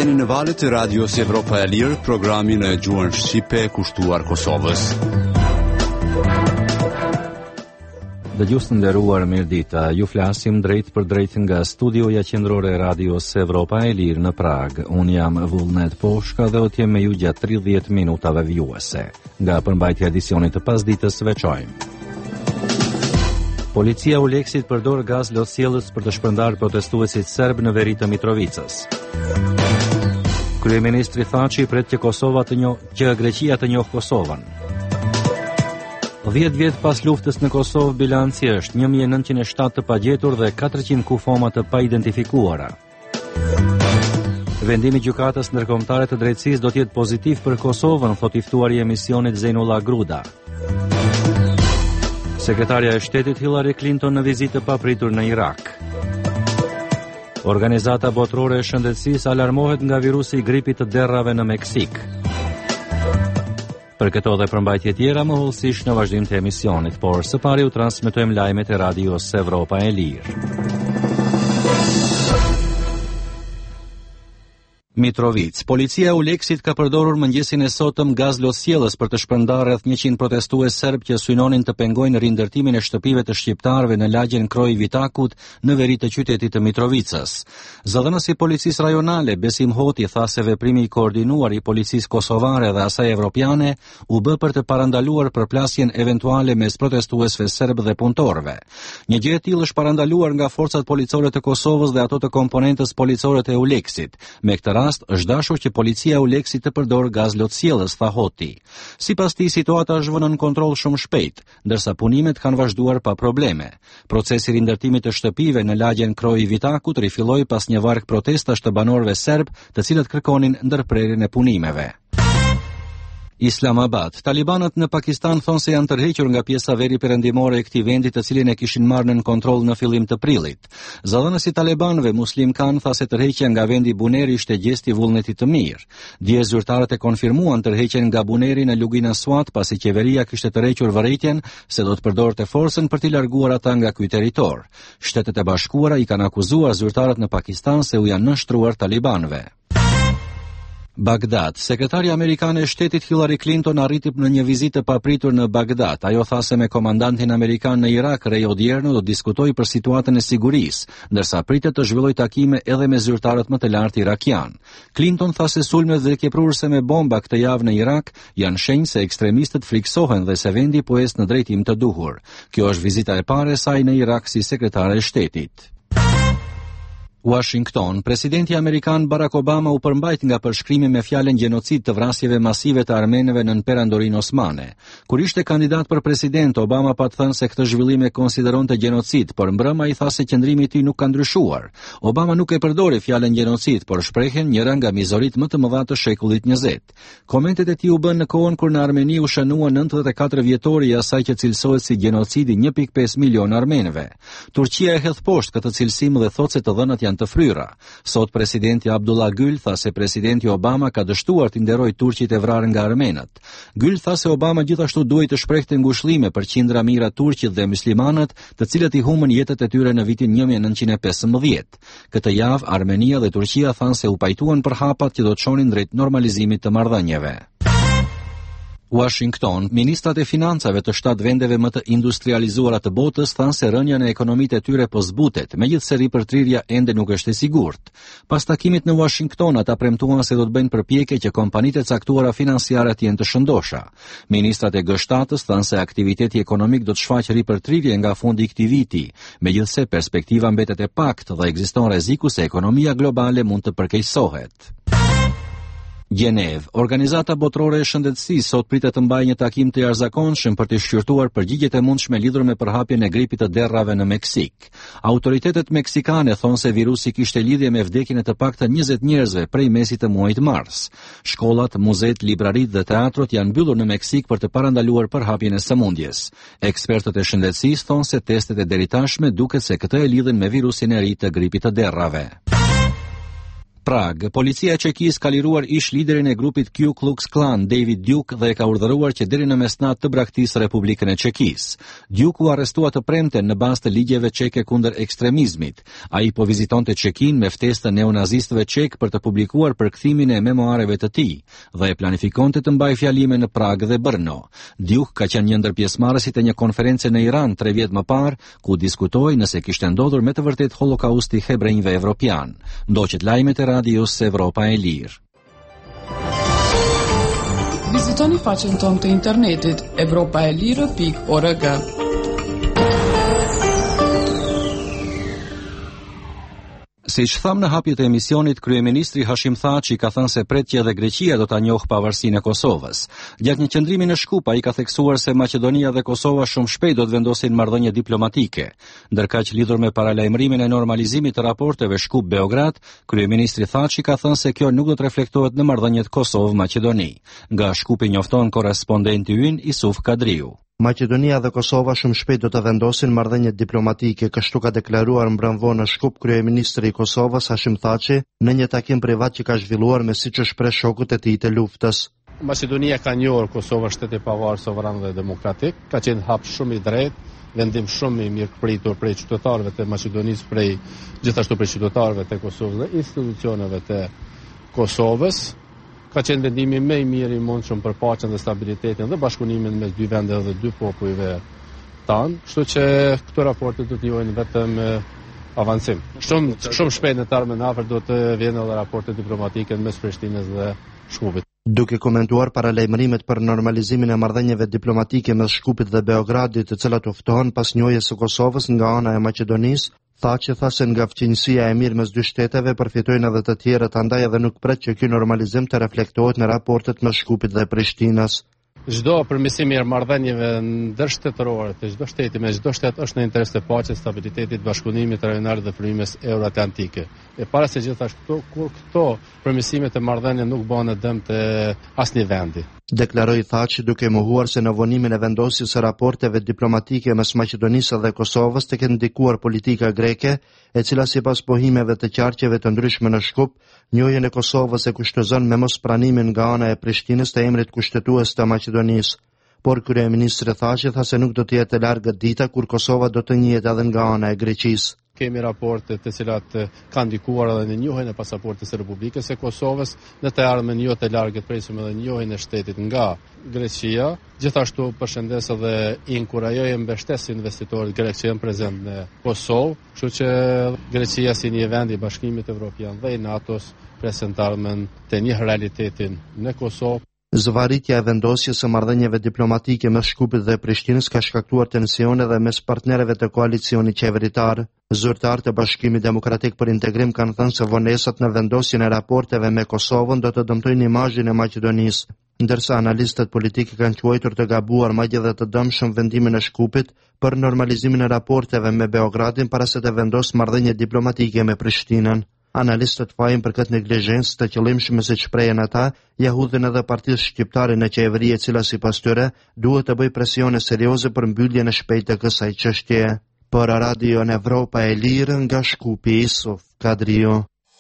Jeni në valët e radios Evropa e Lirë, programin e gjuhën shqipe kushtuar Kosovës. Dëgjues të nderuar, mirëditë. Ju flasim drejt për drejt nga studioja qendrore e radios Evropa e Lirë në Prag. Unë jam Vullnet Poshka dhe do të jem me ju gjatë 30 minutave vjuese. Nga përmbajtja e edicionit të pasditës veçojmë. Policia u Leksit përdor gaz lotësjellës për të shpërndarë protestuesit serb në veri të Mitrovicës. Kryeministri Thaçi pret që Greqia të njohë Kosovën. 10 vjet pas luftës në Kosovë, bilanci është 1907 të pagjetur dhe 400 kufoma të paidentifikuara. Vendimi i gjykatës ndërkombëtare të drejtësisë do të jetë pozitiv për Kosovën, thotë i ftuari i emisionit Zejnullah Gruda. Sekretarja e Shtetit Hillary Clinton në vizitë papritur në Irak. Organizata botërore e shëndetësisë alarmohet nga virusi i gripit të derrave në Meksik. Për këto dhe përmbajtje tjera mohullsisht në vazhdim të emisionit, por së pari u transmetojmë lajmet e radios Evropa e Lirë. Mitrovic. Policia e Leksit ka përdorur mëngjesin e sotëm gaz lotësjellës për të shpërndarë rreth 100 protestues serb që synonin të pengojnë rindërtimin e shtëpive të shqiptarëve në lagjen Kroj Vitakut në veri të qytetit të Mitrovicës. Zëdhënësi i policisë rajonale Besim Hoti tha se veprimi i koordinuar i policisë kosovare dhe asaj evropiane u bë për të parandaluar përplasjen eventuale mes protestuesve serb dhe punëtorëve. Një gjë e tillë është parandaluar nga forcat policore të Kosovës dhe ato të komponentës policore të Euleksit. Me këtë është dashur që policia u Leksit të përdor gaz lotësjellës, tha Hoti. Sipas tij, situata është vënë në kontroll shumë shpejt, ndërsa punimet kanë vazhduar pa probleme. Procesi i rindërtimit të shtëpive në lagjen Kroj Vitakut rifilloi pas një varg protestash të banorëve serb, të cilët kërkonin ndërprerjen e punimeve. Islamabad. Talibanët në Pakistan thonë se janë tërhequr nga pjesa veri perëndimore e këtij vendi, të cilin e kishin marrë në kontroll në fillim të prillit. Zëdhënësi i talibanëve Muslim Khan tha se tërheqja nga vendi Buneri ishte gest i vullnetit të mirë. Dje zyrtarët e konfirmuan tërheqjen nga Buneri në Lugin Aswat, pasi qeveria kishte tërhequr vërejtjen se do të përdorte forcën për t'i larguar ata nga ky territor. Shtetet e Bashkuara i kanë akuzuar zyrtarët në Pakistan se u janë nënshtruar talibanëve. Bagdad. Sekretarja amerikane e Shtetit Hillary Clinton arriti në një vizitë papritur në Bagdad. Ajo tha se me komandantin amerikan në Irak, Ray Odierno, do diskutoj për situatën e sigurisë, ndërsa pritet të zhvillojë takime edhe me zyrtarët më të lartë irakian. Clinton tha se sulmet dhe vdekjeprurëse me bomba këtë javë në Irak janë shenjë se ekstremistët friksohen dhe se vendi po ecë në drejtim të duhur. Kjo është vizita e parë e saj në Irak si sekretare e shtetit. Washington. Presidenti amerikan Barack Obama u përmbajt nga përshkrimi me fjalën gjenocid të vrasjeve masive të armenëve nën perandorinë osmane. Kur ishte kandidat për president, Obama pa të thënë se këtë zhvillim e konsideronte gjenocid, por mbrëma i tha se qëndrimi i tij nuk ka ndryshuar. Obama nuk e përdori fjalën gjenocid, por shprehen njëra nga mizoritë më të mëdha të shekullit 20. Komentet e tij u bën në kohën kur në Armeni u shënua 94 vjetori i asaj që cilësohet si gjenocidi 1.5 milion armenëve. Turqia e hedh poshtë këtë cilësim dhe thotë se të dhënat janë të fryra. Sot presidenti Abdullah Gül tha se presidenti Obama ka dështuar të nderojë turqit e vrarë nga armenët. Gül tha se Obama gjithashtu duhet të shprehte ngushëllime për qindra mijëra turqit dhe muslimanët, të cilët i humbën jetët e tyre në vitin 1915. Këtë javë Armenia dhe Turqia thanë se u pajtuan për hapat që do të çonin drejt normalizimit të marrëdhënieve. Washington. Ministrat e financave të 7 vendeve më të industrializuara të botës thanë se rënja në ekonomitë e tyre po zbutet, megjithse ripërtrirja ende nuk është e sigurt. Pas takimit në Washington, ata premtuan se do të bëjnë përpjekje që kompanitë e caktuara financiare të jenë të shëndosha. Ministrat e G7-s thanë se aktiviteti ekonomik do të shfaqë ripërtrirje nga fundi i këtij viti, megjithse perspektiva mbetet e paktë dhe ekziston rreziku se ekonomia globale mund të përkeqësohet. Gjenev. Organizata botërore e shëndetësisë sot pritet të mbajë një takim të jashtëzakonshëm për të shqyrtuar përgjigjet e mundshme lidhur me përhapjen e gripit të derrave në Meksik. Autoritetet meksikane thonë se virusi kishte lidhje me vdekjen e të paktën 20 njerëzve prej mesit të muajit mars. Shkollat, muzet, libraritë dhe teatrot janë mbyllur në Meksik për të parandaluar përhapjen e sëmundjes. Ekspertët e shëndetësisë thonë se testet e deritashme duket se këtë e lidhin me virusin e ri të gripit të derrave. Prag, policia e Çekisë ka liruar ish liderin e grupit Ku Klux Klan, David Duke, dhe e ka urdhëruar që deri në mesnatë të braktisë Republikën e Çekisë. Duke u arrestua të premten në bazë të ligjeve çeke kundër ekstremizmit. Ai po vizitonte Çekin me ftesë të neonazistëve çek për të publikuar përkthimin e memoareve të tij dhe e planifikonte të mbajë fjalime në Prag dhe Brno. Duke ka qenë një ndër pjesëmarrësit e një konference në Iran 3 vjet më parë, ku diskutoi nëse kishte ndodhur me të vërtetë holokausti hebrejve evropian. Ndoqet lajmet e Radios Evropa e Lirë. Vizitoni faqen tonë të internetit europaelire.org. Siç tham në hapjet e emisionit, kryeministri Hashim Thaçi ka thënë se pret që edhe Greqia do ta njohë pavarësinë e Kosovës. Gjatë një qëndrimi në Shkup, ai ka theksuar se Maqedonia dhe Kosova shumë shpejt do të vendosin marrëdhënie diplomatike. Ndërkaq lidhur me paralajmërimin e normalizimit të raporteve Shkup-Beograd, kryeministri Thaçi ka thënë se kjo nuk do të reflektohet në marrëdhëniet Kosovë-Maqedoni. Nga Shkupi njofton korrespondenti ynë Isuf Kadriu. Maqedonia dhe Kosova shumë shpejt do të vendosin marrëdhënie diplomatike, kështu ka deklaruar mbrëmvonë në Shkup kryeministri i Kosovës Hashim Thaçi në një takim privat që ka zhvilluar me siç e shpreh shokut e tij të luftës. Maqedonia ka njohur Kosovën shtet i pavarur, sovran dhe demokratik, ka qenë hap shumë i drejtë, vendim shumë i mirëpritur prej qytetarëve të Maqedonisë, gjithashtu prej qytetarëve të Kosovës dhe institucioneve të Kosovës. Ka qenë vendimi më i mirë i mundshëm për paqen dhe stabilitetin dhe bashkëpunimin mes dy vendeve dhe dy popujve tanë, kështu që këto raporte do të jojnë vetëm avancim. Shumë shpejt në termin afër do të vjen edhe raporte diplomatike mes Prishtinës dhe Shkupit. Duke komentuar paralajmërimet për normalizimin e marrëdhënieve diplomatike mes Shkupit dhe Beogradit, të cilat u ftohen pas njohjes së Kosovës nga ana e Maqedonisë, Thaçi tha se nga fqinjësia e mirë mes dy shteteve përfitojnë edhe të tjerët, andaj edhe nuk pret që ky normalizim të reflektohet në raportet mes Shkupit dhe Prishtinës. Çdo përmirësim i marrëdhënieve ndërshtetërore të çdo shteti me çdo shtet është në interes të paqes, stabilitetit, bashkëpunimit rajonar dhe frymës euroatlantike. E para se gjithashtu kur këto përmirësime të marrëdhënieve nuk bëhen në dëm të asnjë vendi. Deklaroi Thaçi duke mohuar se në vonimin e vendosjes së raporteve diplomatike mes Maqedonisë dhe Kosovës të ketë ndikuar politika greke, e cila sipas pohimeve të qarqeve të ndryshme në Shkup, njohjen e Kosovës e kushtozon me mospranimin nga ana e Prishtinës të emrit kushtetues të Maqedonisë. Por kryeministri Thaçi tha se nuk do të jetë e largët dita kur Kosova do të njihet edhe nga ana e Greqisë. Kemi raporte të cilat kanë ndikuar edhe në njohjen e pasaportës së Republikës së Kosovës, në të ardhmen jo të largët presim edhe njohjen e shtetit nga Greqia. Gjithashtu përshëndes edhe inkurajojmë mbështesë investitorët grek që janë prezent në Kosovë, kështu që Greqia si një vend i Bashkimit Evropian dhe i NATO-s prezentarmen të një realitetin në Kosovë. Zvarritja e vendosjes së marrëdhënieve diplomatike mes Shkupit dhe Prishtinës ka shkaktuar tensione edhe mes partnerëve të koalicionit qeveritar. Zyrtarët e Bashkimit Demokratik për Integrim kanë thënë se vonesat në vendosjen e raporteve me Kosovën do të dëmtojnë imazhin e Maqedonisë, ndërsa analistët politikë kanë quajtur të gabuar madje edhe të dëmshëm vendimin e Shkupit për normalizimin e raporteve me Beogradin para se të vendosë marrëdhënie diplomatike me Prishtinën. Analistët fajin për këtë neglizhencë të qëllimshme se shprehen ata, ja hudhin edhe Partisë Shqiptare në qeveri, e cila sipas tyre duhet të bëjë presione serioze për mbylljen e shpejtë të kësaj çështjeje. Për Radio Evropa e Lirë nga Shkupi, Isuf Kadriu.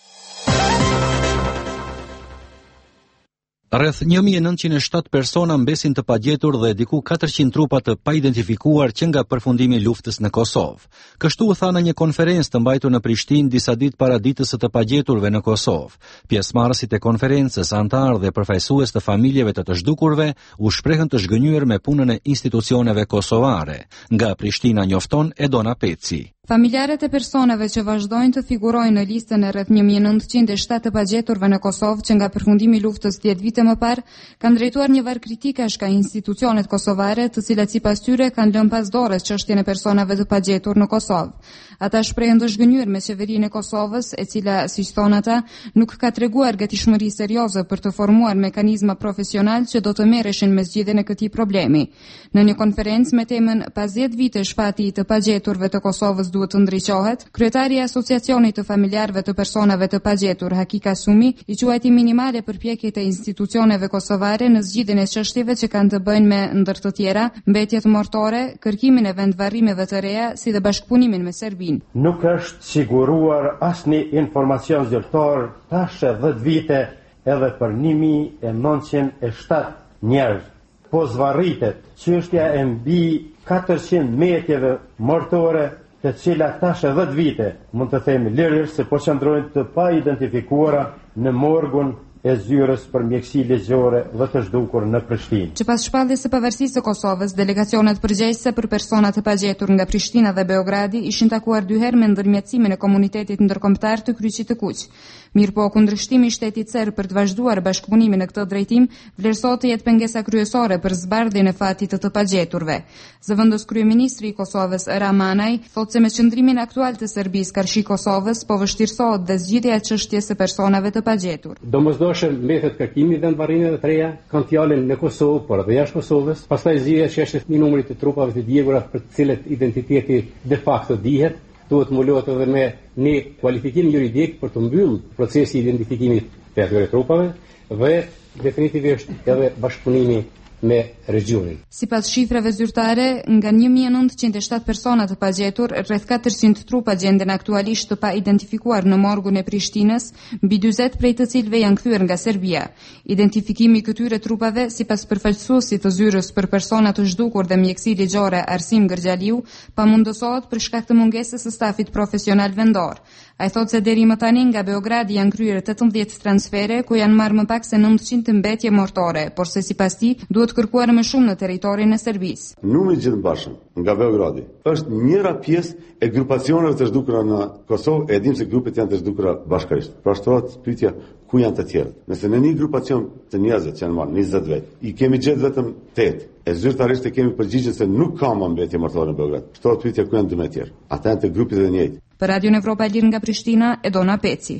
Rreth 1907 persona mbesin të pagjetur dhe diku 400 trupa të paidentifikuar që nga përfundimi i luftës në Kosovë. Kështu u tha në një konferencë të mbajtur në Prishtinë disa ditë para ditës së të pagjeturve në Kosovë. Pjesëmarrësit e konferencës, antarë dhe përfaqësues të familjeve të zhdukurve u shprehën të zgënjur me punën e institucioneve kosovare. Nga Prishtina njofton Edona Peci. Familjarët e personave që vazhdojnë të figurojnë në listën e rreth 1907 të pagjeturve në Kosovë që nga përfundimi i luftës 10 vite më parë kanë drejtuar një varg kritikash ka institucionet kosovare, të cilat sipas tyre kanë lënë pas dorës çështjen e personave të pagjetur në Kosovë. Ata shprehen të zhgënjur me qeverinë e Kosovës, e cila, siç thonë ata, nuk ka treguar gatishmëri serioze për të formuar mekanizma profesional që do të merreshin me zgjidhjen e këtij problemi. Në një konferencë me temën "Pas 10 vite shpati i të pagjeturve të Kosovës duhet të ndriçohet, kryetari i Asociacionit të Familjarëve të Personave të Pagjetur, Haki Kasumi, i quajti minimale përpjekjet e institucioneve kosovare në zgjidhjen e çështjeve që kanë të bëjnë me ndër të tjera mbetjet mortore, kërkimin e vendvarrimeve të reja, si dhe bashkëpunimin me Serbinë. Nuk është siguruar asnjë informacion zyrtar tash 10 vite edhe për 1907 njerëz. Po zvarritet çështja e mbi 400 mbetjeve mortore, të cilat tash 10 vite mund të themi lirisht se po qëndrojnë të pa identifikuara në morgun e zyrës për mjekësi ligjore dhe të zhdukur në Prishtinë. Që pas shpalljes së pavarësisë së Kosovës, delegacionet përgjegjëse për persona të pagjetur nga Prishtina dhe Beogradi ishin takuar 2 herë me ndërmjetësimin e komunitetit ndërkombëtar të Kryqit të Kuq. Mirëpo kundërshtimi i shtetit serb për të vazhduar bashkëpunimin në këtë drejtim vlerësohet të jetë pengesa kryesore për zbardhjen e fatit të pagjeturve. Zëvendës kryeministri i Kosovës Ramanaj thotë se me qëndrimin aktual të Serbisë karshi Kosovës po vështirësohet dhe zgjidhja e çështjes së personave të pagjetur. Mbetet kërkimi dhe ndvarrimeve të reja kanë fjalën në Kosovë, por edhe jashtë Kosovës. Pastaj zgjidhja çështjes një numrit të trupave të djegura për të cilët identiteti de facto dihet, duhet mbuluar edhe me një kualifikim juridik për të mbyllur procesi i identifikimit të atyre trupave dhe definitivisht edhe bashkëpunimi me regjionin. Sipas shifrave zyrtare, nga 1907 persona të pagjetur, rreth 400 trupa gjenden aktualisht të pa identifikuar në morgun e Prishtinës, mbi 40 prej të cilëve janë kthyer nga Serbia. Identifikimi i këtyre trupave, sipas përfaqësuesit të zyrës për persona të zhdukur dhe mjekësi ligjore Arsim Gërgjaliu, pamundësohet për shkak të mungesës së stafit profesional vendor. Ai thotë se deri më tani nga Beogradi janë kryer 18 transfere ku janë marrë më pak se 900 mbetje mortore, por se sipas tij duhet kërkuar më shumë në territorin e Serbisë. Numri gjithëmbashëm nga Beogradi është njëra pjesë e grupacioneve të zhdukura në Kosovë, e dim se grupet janë të zhdukura bashkërisht. Pra shtohet pyetja ku janë të tjerët. Nëse në një grupacion të njerëzve që janë marrë 20 vjet, i kemi gjetë vetëm 8. E zyrtarisht e kemi përgjigjen se nuk ka më mbetje mortore në Beograd. Shtohet pyetja ku janë 12 tjerë. Ata janë të grupit e njëjtë. Për Radio Evropa e Lirë nga Prishtina, Edona Peci.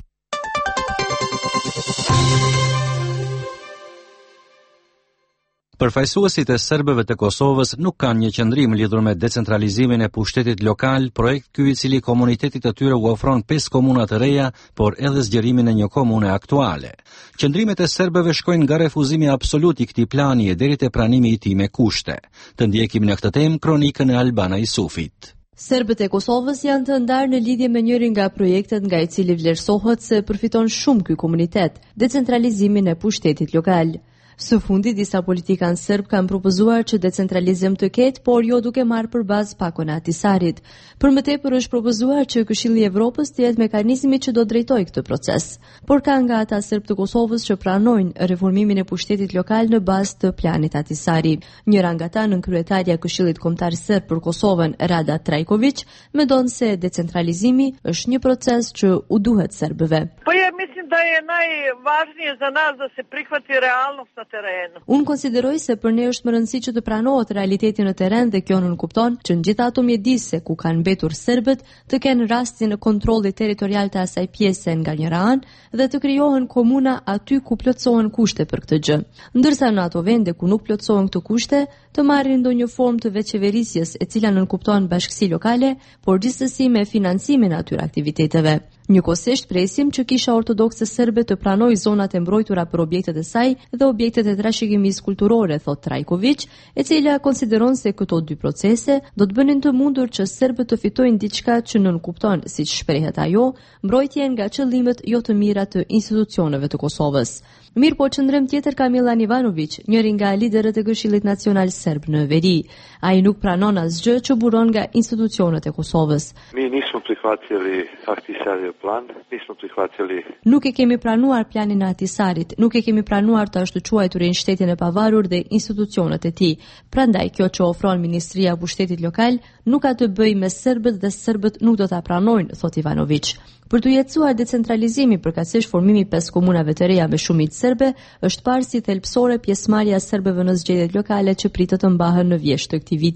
Përfaqësuesit e serbëve të Kosovës nuk kanë një qëndrim lidhur me decentralizimin e pushtetit lokal, projekt ky i cili komunitetit të tyre u ofron 5 komuna të reja, por edhe zgjerimin e një komune aktuale. Qëndrimet e serbëve shkojnë nga refuzimi absolut i këtij plani e deri te pranimi i tij me kushte. Të ndjekim në këtë temë kronikën e Albana Isufit. Serbët e Kosovës janë të ndarë në lidhje me njërin nga projektet nga i cili vlerësohet se përfiton shumë ky komunitet, decentralizimin e pushtetit lokal. Së fundi, disa politikanë serb kanë propozuar që decentralizim të ketë, por jo duke marrë për bazë pakon e Ahtisarit. Për më tepër është propozuar që Këshilli i Evropës të jetë mekanizmi që do drejtojë këtë proces. Por ka nga ata serb të Kosovës që pranojnë reformimin e pushtetit lokal në bazë të planit Ahtisari. Njëra nga ata, nënkryetaria e Këshillit Kombëtar Serb për Kosovën, Rada Trajković, mendon se decentralizimi është një proces që u duhet serbëve. Mislim da je najvažnije za nas da se prihvati realnost na terenu. Unë konsideroj se për ne është më rëndësi që të pranohet realiteti në teren dhe kjo nënkupton që në gjitha ato mjedise ku kanë mbetur serbët të kenë rastin e kontrollit territorial të asaj pjese nga njëra anë dhe të krijohen komuna aty ku plotësohen kushte për këtë gjë. Ndërsa në ato vende ku nuk plotësohen këto kushte, të marrin ndonjë formë të veçeverisjes e cila nënkupton bashkësi lokale, por gjithsesi me financimin e atyre aktiviteteve. Njëkohësisht presim që Kisha Ortodokse Serbe të pranojë zonat e mbrojtura për objektet e saj dhe objektet e trashëgimisë kulturore, thot Trajković, e cila konsideron se këto dy procese do të bënin të mundur që serbët të fitojnë diçka që nënkupton, siç shprehet ajo, mbrojtjen nga qëllimet jo të mira të institucioneve të Kosovës. Mirë po qëndrim tjetër ka Milan Ivanović, njëri nga liderët e Këshillit Nacional Serb në veri. Ai nuk pranon asgjë që buron nga institucionet e Kosovës. Mi nismo prihvatili Ahtisarijev plan, nismo prihvatili. Nuk e kemi pranuar planin e Ahtisarit, nuk e kemi pranuar të ashtu quajturin shtetin e pavarur dhe institucionet e tij. Prandaj kjo që ofron Ministria e Pushtetit Lokal nuk ka të bëjë me serbët dhe serbët nuk do ta pranojnë, thot Ivanović. Për të jetësuar decentralizimi përkatësisht formimi 5 komunave të reja me shumicë serbe, është parë si thelbësore pjesëmarrja e serbëve në zgjedhjet lokale që pritet të mbahen në vjesht të këtij viti.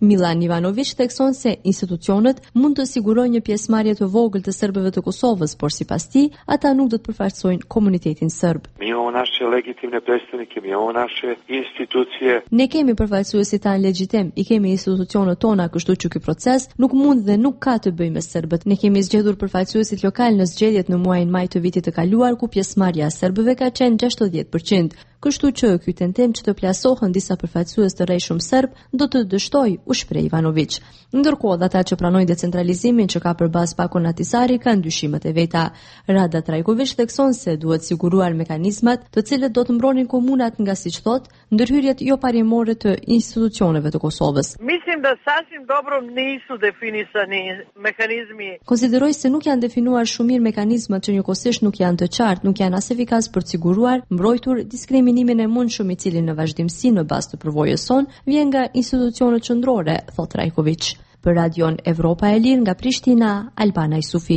Milan Ivanović thekson se institucionet mund të sigurojnë një pjesëmarrje të vogël të serbëve të Kosovës, por sipas tij, ata nuk do të përfaqësojnë komunitetin serb. Mi imamo naše legitimne predstavnike, mi imamo naše institucije. Ne kemi përfaqësuesit tanë legjitim, i kemi institucionet tona, kështu që ky proces nuk mund dhe nuk ka të bëjë me serbët. Ne kemi zgjedhur përfaqësuesit lokal në zgjedhjet në muajin maj të vitit të kaluar, ku pjesëmarrja e serbëve ka qenë 60%. Kështu që ky tentim që të plasohen disa përfaqësues të rrejshëm serb do të dështojë, u shpreh Ivanović. Ndërkohë, ata që pranojnë decentralizimin që ka përballë Pakon Ahtisari kanë dyshimet e veta. Rada Trajković thekson se duhet siguruar mekanizmat të cilët do të mbronin komunat nga, siç thotë, ndërhyrjet jo parimore të institucioneve të Kosovës. Mislim da sasvim dobro nisu definisani mehanizmi. Konsideroj se nuk janë definuar shumë mirë mekanizmat që njëkohësisht nuk janë të qartë, nuk janë as efikas për të siguruar, mbrojtur diskriminimin e mundshëm i cili në vazhdimsi në bazë të përvojës son vjen nga institucionet qendrore, thot Trajković. Për Radion Evropa e Lirë nga Prishtina, Albana Isufi.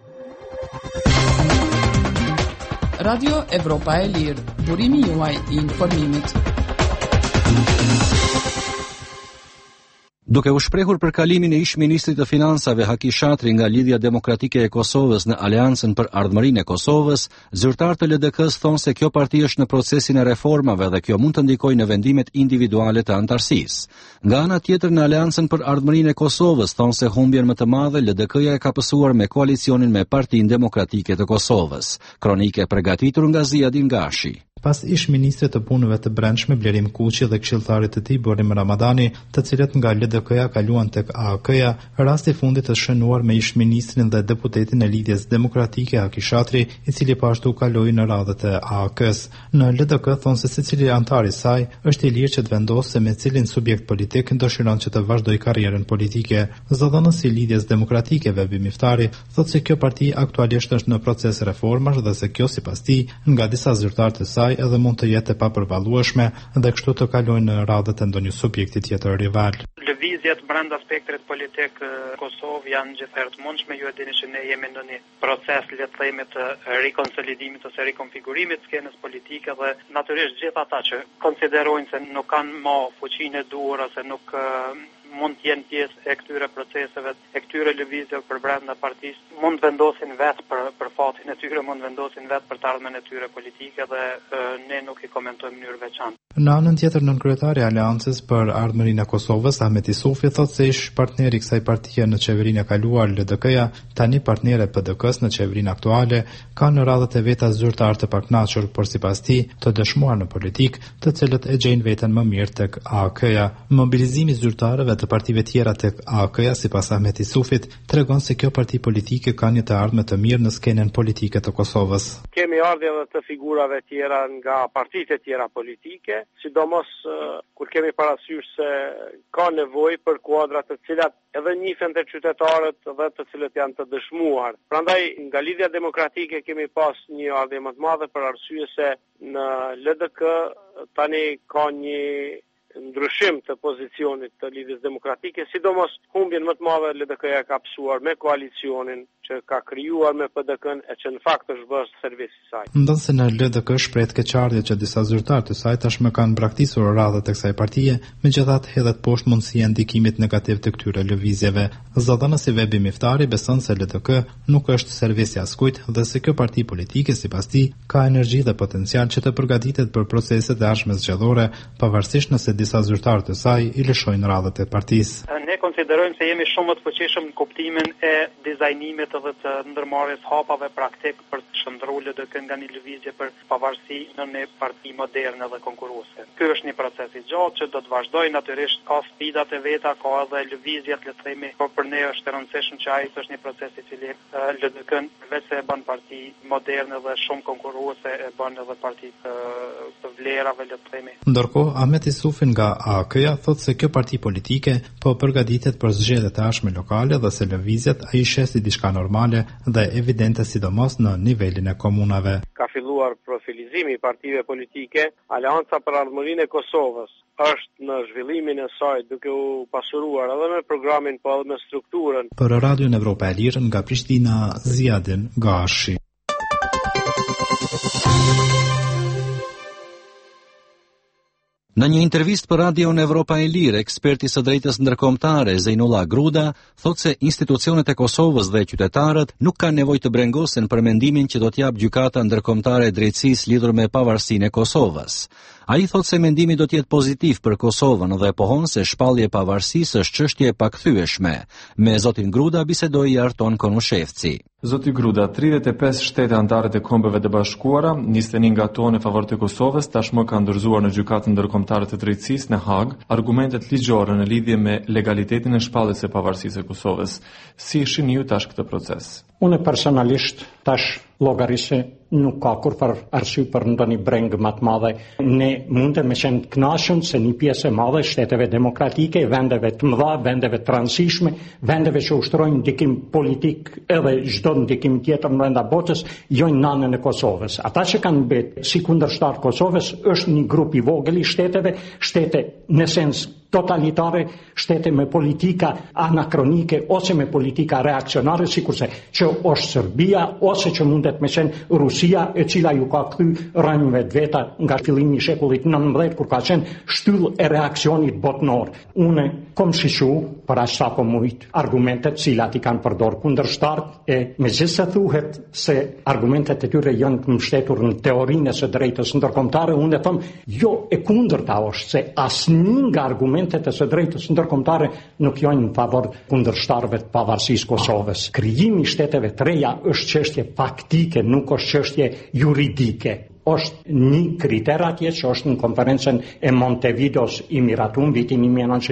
Radio Evropa e Lirë, burimi juaj i informimit. Duke u shprehur për kalimin e ish-ministrit të financave Haki Shatri nga Lidhja Demokratike e Kosovës në Aleancën për Ardhmërinë e Kosovës, zyrtarët të LDK-s thonë se kjo parti është në procesin e reformave dhe kjo mund të ndikojë në vendimet individuale të antarësisë. Nga ana tjetër, në Aleancën për Ardhmërinë e Kosovës thonë se humbjen më të madhe LDK-ja e ka pësuar me koalicionin me Partinë Demokratike të Kosovës. Kronike përgatitur nga Ziadin Gashi. Pas ish-ministrit të punëve të brendshme Blerim Kuqi dhe këshilltarit të tij Borim Ramadani, të cilët nga LDK-ja kaluan tek AAK-ja, rasti i fundit të shënuar me ish-ministrin dhe deputetin e Lidhjes Demokratike Haki Shatri, i cili po ashtu kaloi në radhët e AAK-s. Në LDK thonë se secili antar i saj është i lirë që të vendosë se me cilin subjekt politik dëshiron që të vazhdojë karrierën politike. Zëdhënësi i Lidhjes Demokratike Vebi Miftari thotë se kjo parti aktualisht është në proces reformash dhe se kjo sipas tij nga disa zyrtarë të saj edhe mund të jetë e papërballueshme dhe kështu të kalojnë në radhët e ndonjë subjekti tjetër rival. Lëvizjet brenda spektrit politik Kosovë janë gjithherë të mundshme, ju e dini që ne jemi në një proces, le të themi, të rikonsolidimit ose rikonfigurimit të skenës politike dhe natyrisht gjithë ata që konsiderojnë se nuk kanë më fuqinë e duhur ose nuk mund të jenë pjesë e këtyre proceseve, e këtyre lëvizjeve për brenda partisë, mund vendosin vetë për fatin e tyre, mund vendosin vetë për të ardhmen e tyre politike dhe ne nuk i komentojmë në mënyrë veçantë. Në anën tjetër, nënkryetari i Aleancës për Ardhmërinë e Kosovës, Ahmet Isufi, thotë se ish partneri i kësaj partie në qeverinë e kaluar LDK-ja, tani partnere PDK-s në qeverinë aktuale, ka në radhët e veta zyrtar të pakënaqur, por sipas tij të dëshmuar në politik, të cilët e gjejnë veten më mirë tek AAK-ja. Mobilizimi i zyrtarëve të partive tjera tek AAK-ja, sipas Ahmet Isufit, tregon se kjo parti politike ka një të ardhme të mirë në skenën politike të Kosovës. Kemi ardhje edhe të figurave tjera nga partitë tjera politike, sidomos kur kemi parasysh se ka nevojë për kuadra të cilat edhe njihen te qytetarët dhe të cilët janë të dëshmuar. Prandaj nga Lidhja Demokratike kemi pas një ardhje më të madhe për arsye se në LDK tani ka një ndryshim të pozicionit të Lidhjes Demokratike, sidomos humbjen më të madhe LDK-ja ka pësuar me koalicionin që ka krijuar me PDK-n e që në fakt është bërë servisi i saj. Ndonse në LDK shprehet keqardhje që disa zyrtarë të saj tashmë kanë braktisur radhët e kësaj partie, megjithatë hedhet poshtë mundësia e ndikimit negativ të këtyre lëvizjeve. Zëdhënësi Vebi Miftari beson se LDK nuk është servisi askujt dhe se kjo parti politike sipas tij ka energji dhe potencial që të përgatitet për proceset e ardhshme zgjedhore, pavarësisht nëse disa zyrtarë të saj i lëshojnë radhët e partisë. Ne konsiderojmë se jemi shumë të fuqishëm në kuptimin e dizajnimit dhe të ndërmarrjes hapave praktik për të shndruar LDK nga një lëvizje për pavarësi në një parti moderne dhe konkurruese. Ky është një proces i gjatë që do të vazhdojë, natyrisht ka sfidat e veta, ka edhe lëvizjet, le të themi, por për ne është e rëndësishme që ai është një proces i cili LDK vetë se e bën parti moderne dhe shumë konkurruese, e bën edhe parti të vlerave, le të themi. Ndërkohë, Ahmet Isufi nga AAK-ja thotë se kjo parti politike po përgatitet për zgjedhjet e ardhshme lokale dhe se lëvizjet ai sheh si diçka normale dhe evidente sidomos në nivelin e komunave. Ka filluar profilizimi i partive politike, Aleanca për Ardhmërinë e Kosovës është në zhvillimin e saj duke u pasuruar edhe me programin po edhe me strukturën. Për Radion Evropa e Lirë nga Prishtina, Ziadin Gashi. Në një intervistë për Radion Evropa e Lirë, eksperti së drejtës ndërkombëtare Zejnullah Gruda thotë se institucionet e Kosovës dhe qytetarët nuk kanë nevojë të brengosen për mendimin që do t'jap gjykata ndërkombëtare e drejtësisë lidhur me pavarësinë e Kosovës. Ai thotë se mendimi do të jetë pozitiv për Kosovën dhe pohon se shpallje e pavarësisë është çështje pakthyeshme. Me zotin Gruda bisedoi Arton Konushevci. Zoti Gruda, 35 shtete anëtare të Kombeve të Bashkuara, 21 nga to në favor të Kosovës, tashmë kanë dorëzuar në gjykatën ndërkombëtare të drejtësisë në Hag argumentet ligjore në lidhje me legalitetin e shpalljes së pavarësisë së Kosovës. Si shihni ju tash këtë proces? Unë personalisht tash llogarisë nuk ka kur për arsye për ndonjë breng më të madhe. Ne mundem me qenë të kënaqur se një pjesë e madhe shteteve demokratike, vendeve të mëdha, vendeve të rëndësishme, vendeve që ushtrojnë ndikim politik edhe çdo ndikim tjetër brenda botës, jojnë nanën e Kosovës. Ata që kanë mbetë si kundërshtar Kosovës është një grup i vogël i shteteve, shtete në sens totalitare, shtete me politika anakronike ose me politika reakcionare, sikurse që është Serbia ose që mundet me qenë Rusia, e cila ju ka kthy rrënjve të veta nga fillimi i shekullit 19 kur ka qenë shtyllë e reaksionit botnor. Unë kom shishu për aq sa po mujt argumentet cilat i kanë përdor kundërshtarët e megjithëse thuhet se argumentet e tyre janë të mbështetur në teorinë së drejtës ndërkombëtare, unë them jo, e kundërta është se asnjë nga argumentet e së drejtës ndërkombëtare nuk janë në favor kundërshtarëve të pavarësisë Kosovës. Krijimi i shteteve të reja është çështje faktike, nuk është çështje juridike. Është një kriter atje që është në konferencën e Montevideos i miratum vitin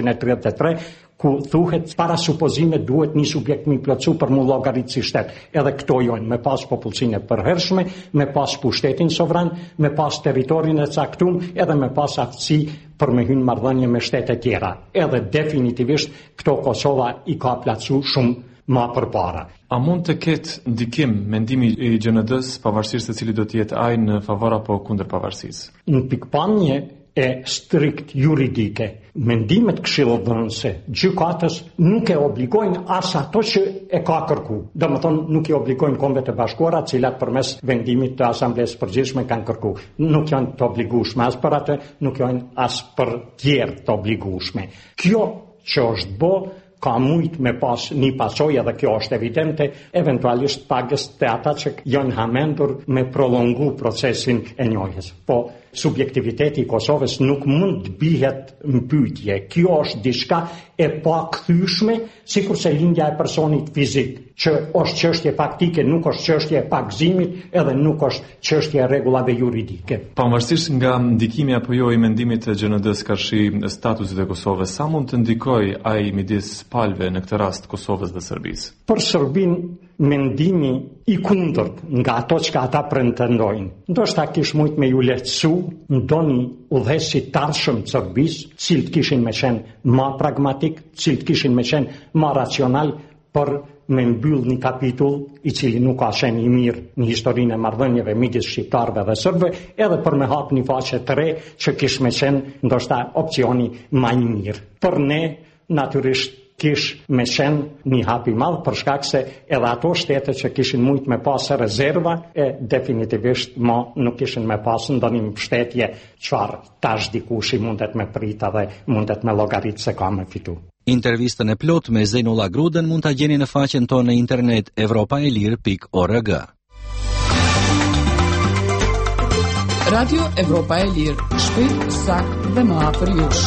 1933, ku thuhet para supozime duhet një subjekt më i plotësuar për mu llogarit si shtet. Edhe këto janë me pas popullsinë e përhershme, me pas pushtetin sovran, me pas territorin e caktuar, edhe me pas aftësi për me hyrë marrëdhënie me shtete tjera. Edhe definitivisht këto Kosova i ka plotësuar shumë më përpara. A mund të ketë ndikim mendimi i GND-s pavarësisht se cili do të jetë ai në favor apo kundër pavarësisë? Në pikpamje e strikt juridike, mendimet këshillëdhënëse gjykatës nuk e obligojnë as ato që e ka kërku. Domethënë nuk i obligojnë Kombet e Bashkuara, të cilat përmes vendimit të Asamblesë Përgjithshme kanë kërku. Nuk janë të obligueshme as për atë, nuk janë as për tjerë të obligueshme. Kjo që është bë ka mujt me pas një pasojë, dhe kjo është evidente, eventualisht pagës të ata që janë hamendur me prolongu procesin e njohjes. Po subjektiviteti i Kosovës nuk mund të bihet në pyetje. Kjo është diçka e pakthyeshme, sikurse lindja e personit fizik, që është çështje faktike, nuk është çështje e pagëzimit, edhe nuk është çështje e rregullave juridike. Pavarësisht nga ndikimi apo jo i mendimit të GND-s karshi statusit të Kosovës, sa mund të ndikojë ai midis palëve në këtë rast Kosovës dhe Serbisë? Për Serbinë mendimi i kundërt nga ato që ata pretendojnë. Ndoshta kish mujt me ju lehtësu ndonjë udhëhesi të ardhshëm të Serbisë, cilët kishin me qenë më pragmatik, cilët kishin me qenë më racional për me mbyll një kapitull i cili nuk ka qenë i mirë në historinë e marrëdhënieve midis shqiptarëve dhe serbëve, edhe për me hap një faqe të re që kish me qenë ndoshta opcioni më i mirë. Për ne natyrisht kish me qenë një hap i madh për shkak se edhe ato shtete që kishin mujt me pas rezerva e definitivisht nuk kishin me pas ndonjë mbështetje çfarë tash dikush i mundet me prita dhe mundet me llogarit se ka me fitu. Intervistën e plot me Zejnullah Gruden mund ta gjeni në faqen tonë në internet evropaelir.org. Radio Evropa e Lirë, shpejt, saktë dhe më afër jush.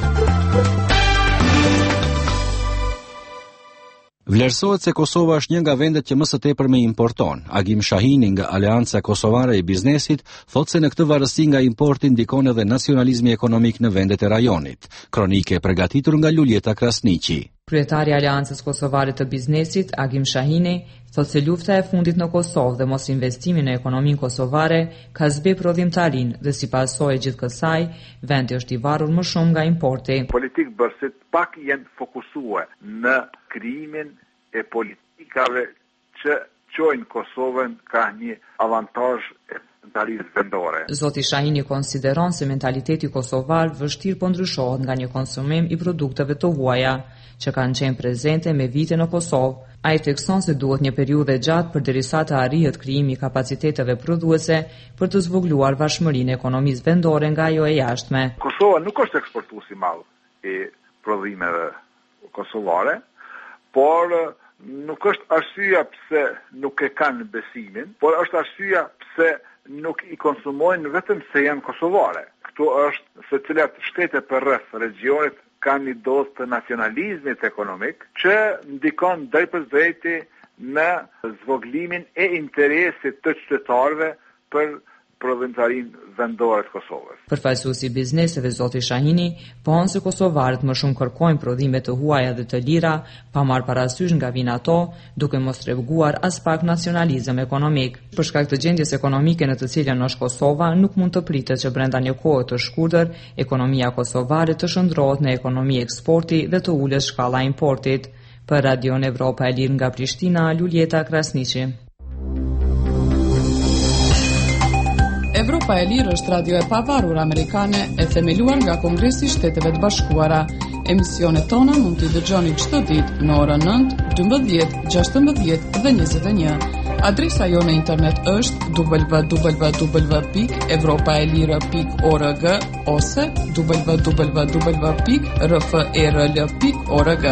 Vlerësohet se Kosova është një nga vendet që më së tepër me importon. Agim Shahini nga Aleanca Kosovare e Biznesit thotë se në këtë varësi nga importi ndikon edhe nacionalizmi ekonomik në vendet e rajonit. Kronike e përgatitur nga Luljeta Krasniqi. Kryetari i Aleancës Kosovare të Biznesit, Agim Shahini, thotë se lufta e fundit në Kosovë dhe mos investimi në ekonominë kosovare ka zbe prodhimtarin dhe si pasojë e gjithë kësaj, vendi është i varur më shumë nga importi. Politikë bërësit pak jenë fokusuar në krijimin e politikave që çojnë Kosovën ka një avantazh vendore. Zoti Shahini konsideron se mentaliteti kosovar vështirë po ndryshohet nga një konsumim i produkteve të huaja që kanë qenë prezente me vite në Kosovë, Ai thekson se duhet një periudhë gjatë përderisa të arrihet krijimi i kapaciteteve prodhuese për të zvogëluar vashmërinë e ekonomisë vendore nga ajo e jashtme. Kosova nuk është eksportues i madh i prodhimeve kosovare, por nuk është arsyeja pse nuk e kanë besimin, por është arsyeja pse nuk i konsumojnë vetëm se janë kosovare. Këtu është se cilat shtete për rreth regionit kanë një dozë të nacionalizmit ekonomik që ndikon drejtpërdrejti në zvogëlimin e interesit të qytetarëve për prodhimtarinë vendore të Kosovës. Përfaqësuesi i bizneseve zoti Shahini thonë se kosovarët më shumë kërkojnë prodhime të huaja dhe të lira, pa marrë parasysh nga vijnë ato, duke mos treguar as pak nacionalizëm ekonomik. Për shkak të gjendjes ekonomike në të cilën është Kosova, nuk mund të pritet që brenda një kohe të shkurtër ekonomia kosovare të shndrohet në ekonomi eksporti dhe të ulet shkalla e importit. Për Radion Evropa e Lirë nga Prishtina, Luljeta Krasniqi. Evropa e Lirë është radio e pavarur amerikane e themeluar nga Kongresi i Shteteve të Bashkuara. Emisionet tona mund t'i dëgjoni çdo ditë në orën 9, 12, 16 dhe 21. Adresa jonë në internet është www.evropaelire.org ose www.rferl.org.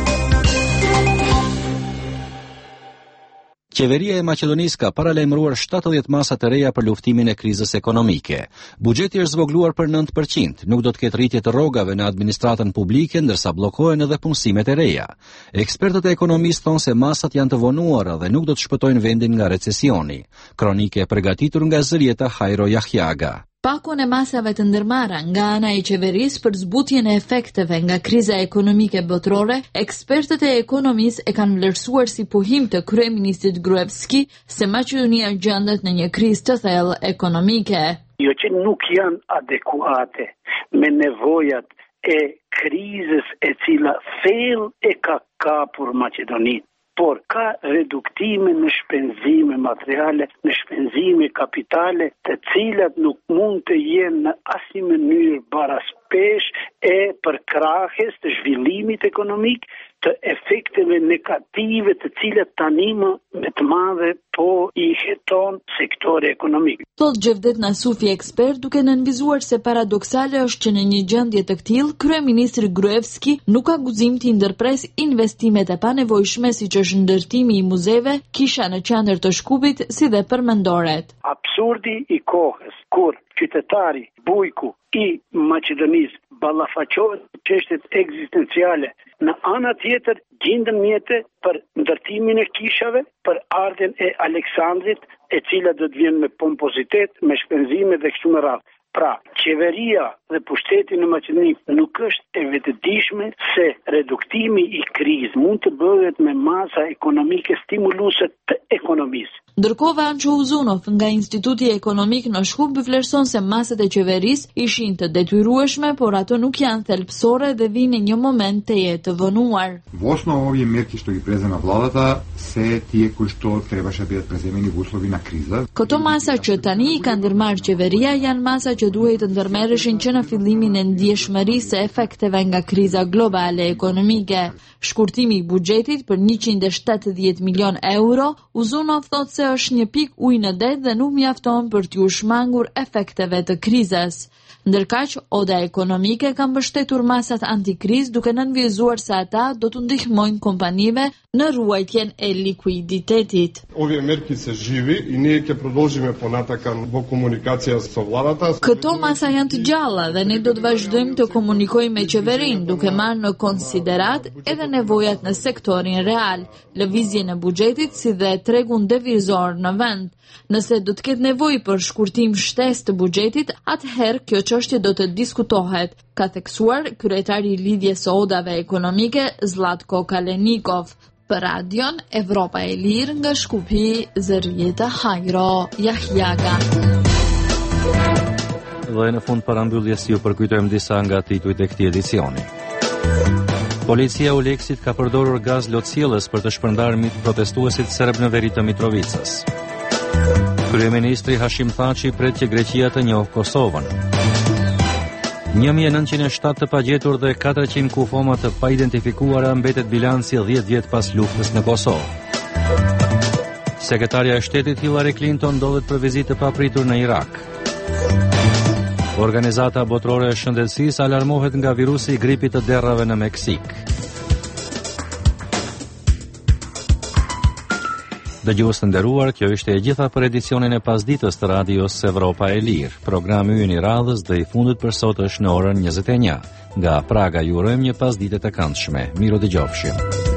Qeveria e Maqedonisë ka paralajmëruar 70 masa të reja për luftimin e krizës ekonomike. Buxheti është zvogëluar për 9%, nuk do të ketë rritje të rrogave në administratën publike, ndërsa bllokohen edhe punësimet e reja. Ekspertët e ekonomisë thonë se masat janë të vonuara dhe nuk do të shpëtojnë vendin nga recesioni. Kronike e përgatitur nga Zërieta Hajro Yahjaga. Pakon e masave të ndërmarra nga ana e qeverisë për zbutjen e efekteve nga kriza ekonomike botërore, ekspertët e ekonomisë e kanë vlerësuar si pohim të kryeministit Gruevski se Maqedonia gjendet në një krizë të thellë ekonomike. Jo që nuk janë adekuate me nevojat e krizës e cila thellë e ka kapur Maqedoninë. Por ka reduktime në shpenzime materiale, në shpenzime kapitale, të cilat nuk mund të jenë në asnjë mënyrë baraspesh e përkrahjes të zhvillimit ekonomik, të efekteve negative të cilat tani më të madhe po i heton sektori ekonomik. Thot Gjevdet Nasufi, ekspert, duke nënvizuar se paradoksale është që në një gjendje të tillë, kryeministri Gruevski nuk ka guzim të ndërpres investimet e panevojshme siç është ndërtimi i muzeve, kisha në qendër të Shkupit, si dhe përmendoret. Absurdi i kohës kur qytetari bujku i Maqedonisë ballafaqohet çështjet ekzistenciale. Në ana tjetër gjendën mjete për ndërtimin e kishave, për ardhen e Aleksandrit, e cila do të vjen me pompozitet, me shpenzime dhe kështu me radhë. Pra, qeveria dhe pushteti në Maqedoni nuk është e vetëdijshme se reduktimi i krizë mund të bëhet me masa ekonomike stimuluese të ekonomisë. Ndërkohë Vanço Uzunov nga Instituti Ekonomik në Shkup vlerëson se masat e qeverisë ishin të detyrueshme, por ato nuk janë thelbësore dhe vijnë një moment të jetë të vonuar. Во основа овие мерки што ги презема владата се тие кои што требаше да бидат преземени во услови на криза. Këto masa që tani i ka ndërmarrë qeveria janë masa që duhet të ndërmerreshin që në fillimin e ndjeshmërisë së efekteve nga kriza globale ekonomike. Shkurtimi i buxhetit për 170 milion euro, Uzunov thotë se është një pikë ujë në det dhe nuk mjafton për t'u shmangur efekteve të krizës. Ndërkaq, Oda ekonomike ka mbështetur masat antikriz duke nënvizuar se ata do të ndihmojnë kompanive në ruajtjen e likuiditetit. Овие мерки се живи и ние ќе продолжиме понатакан во комуникација со владата. Këto masa janë të gjalla dhe ne do të vazhdojmë të komunikojmë me qeverinë duke marrë në konsiderat edhe nevojat në sektorin real, lëvizjen e buxhetit si dhe tregun devizor në vend. Nëse do të ketë nevojë për shkurtim shtesë të buxhetit, atëherë kjo çështje do të diskutohet, ka theksuar kryetari i lidhjes së odave ekonomike Zlatko Kalenikov. Për Radion Evropa e Lirë nga Shkupi, Zërieta Hajro Yahjaga. Dhe në fund parambyljes ju përkujtojmë disa nga titujt e këtij edicioni. Policia e Uleksit ka përdorur gaz lotësielës për të shpërndarë protestuesit serb në veri të Mitrovicës. Kryeministri Hashim Thaçi pret që Greqia të njohë Kosovën. 1907 të pagjetur dhe 400 kufoma të paidentifikuara mbetet bilanci 10 vjet pas luftës në Kosovë. Sekretarja e Shtetit Hillary Clinton ndodhet për vizitë të papritur në Irak. Organizata Botërore e Shëndetësisë alarmohet nga virusi i gripit të derrave në Meksik. Dëgjues të nderuar, kjo ishte e gjitha për edicionin e pasditës të radios Evropa e Lirë. Programi ynë i radhës dhe i fundit për sot është në orën 21. Nga Praga ju urojmë një pasditë të këndshme. Miru dëgjofshim.